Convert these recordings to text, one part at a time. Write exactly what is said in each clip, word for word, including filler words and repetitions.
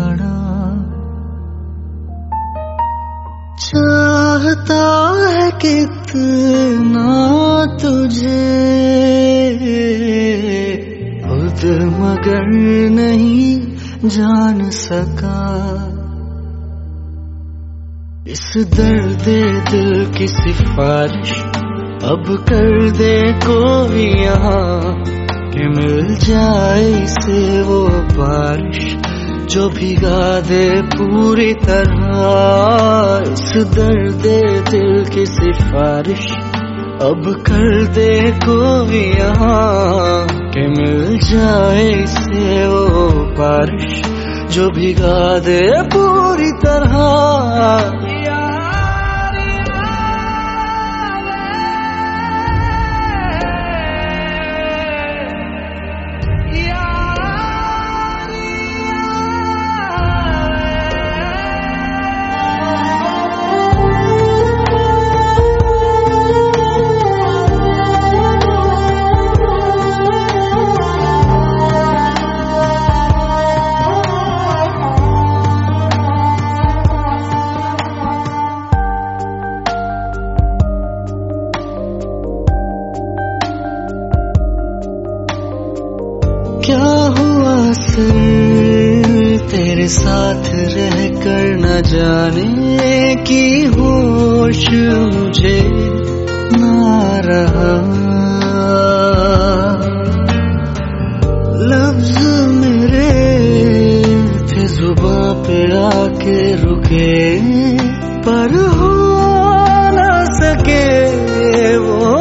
खड़ा, चाहता है कितना तुझे खुद मगर नहीं जान सका। इस दर्द दिल की सिफारिश अब कर दे कोई यहाँ, कि मिल जाए इसे वो बारिश जो भिगा दे पूरी तरह। इस दर्द दिल की सिफारिश अब कर दे कोई यहाँ, कि मिल जाए इसे वो बारिश जो भिगा दे पूरी तरह। क्या हुआ सर तेरे साथ रह कर न जाने की होश मुझे ना रहा। लफ्ज मेरे थे जुबां पे आके रुके, पर हो ना सके वो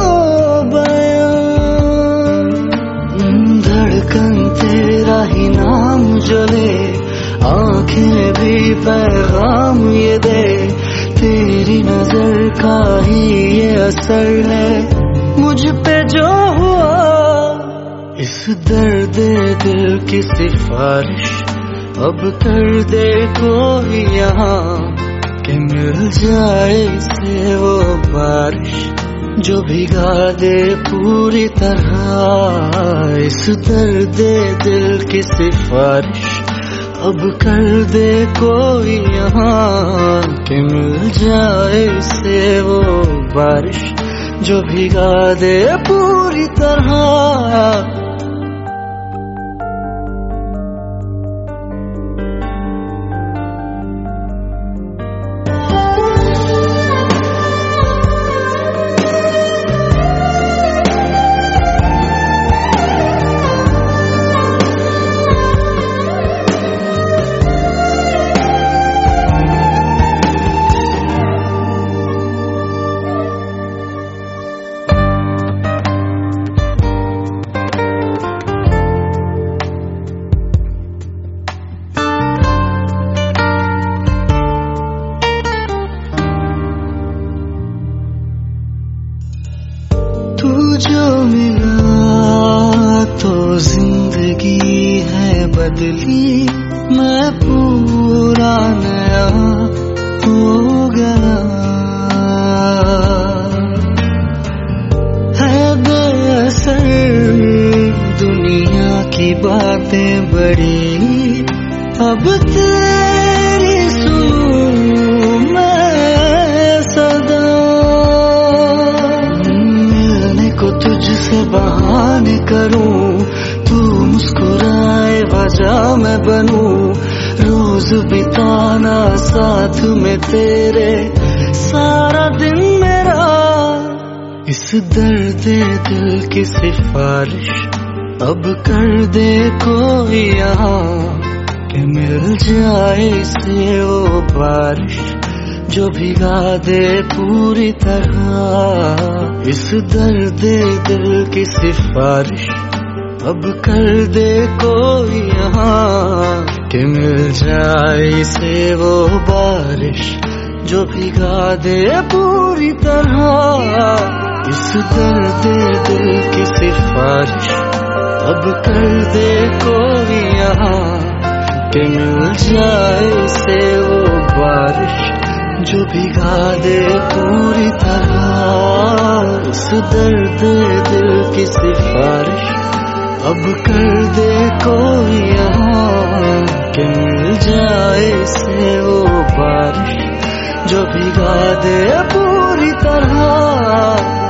तेरा ही नाम जले, आंखें भी पैगाम ये दे, तेरी नजर का ही ये असर है मुझ पे जो हुआ। इस दर्द दिल की सिफारिश अब कर दे कोई यहाँ, कि मिल जाए इसे वो बारिश जो भिगा दे पूरी तरह। इस दर्द दिल की सिफारिश अब कर दे कोई यहाँ, कि मिल जाए इसे वो बारिश जो भिगा दे पूरी तरह। तू जो मिला तो जिंदगी है बदली, मैं पूरा नया हो गया। है बेअसर दुनिया की बातें बड़ी, अब तेरी सुनूं मैं सदा। को तुझसे बहाने करूं, तू मुस्कुराए वजह मैं बनूं, रोज बिताना साथ में तेरे सारा दिन मेरा। इस दर्द दिल की सिफारिश अब कर दे कोई यहाँ, कि मिल जाए इसे वो बारिश जो भिगा दे पूरी तरह। इस दर्द दिल की सिफारिश अब कर दे कोई यहाँ, कि मिल जाए इसे वो बारिश जो भिगा दे पूरी तरह। इस दर्द दिल की सिफारिश अब कर दे कोई यहाँ, कि मिल जाए इसे वो बारिश जो भिगा दे पूरी तरह। इस दर्द दिल की सिफारिश अब कर दे कोई यहाँ, कि मिल जाए से वो बारिश जो भिगा दे पूरी तरह।